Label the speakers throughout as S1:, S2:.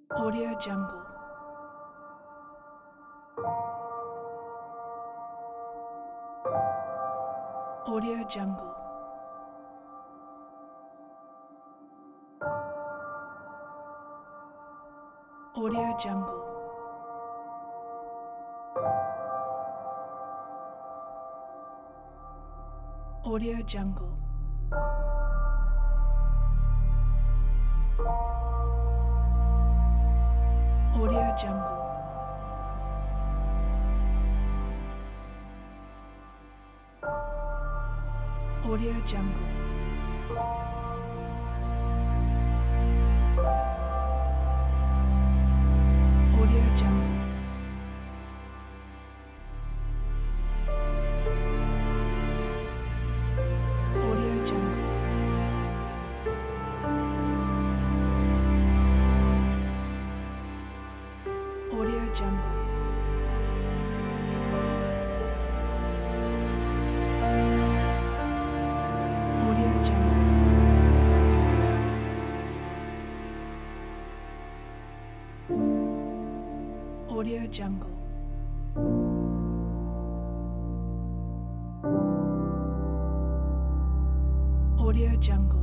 S1: Audio Jungle. Audio Jungle. Audio Jungle. Audio Jungle. Audio Jungle. Audio Jungle. Audio Jungle. Audio Jungle. Audio Jungle. Audio Jungle. Audio Jungle. Audio Jungle.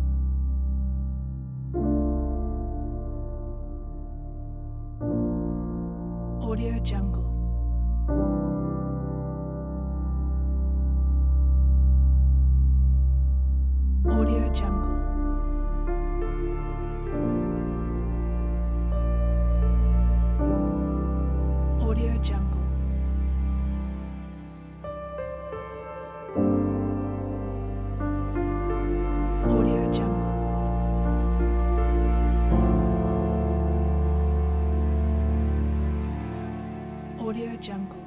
S1: Audio Jungle. Audio Jungle. Audio Jungle. Audio Jungle. Audio Jungle.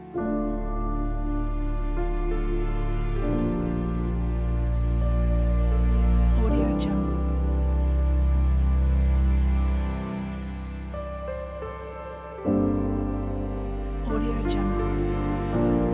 S1: Audio Jungle. Audio Jungle.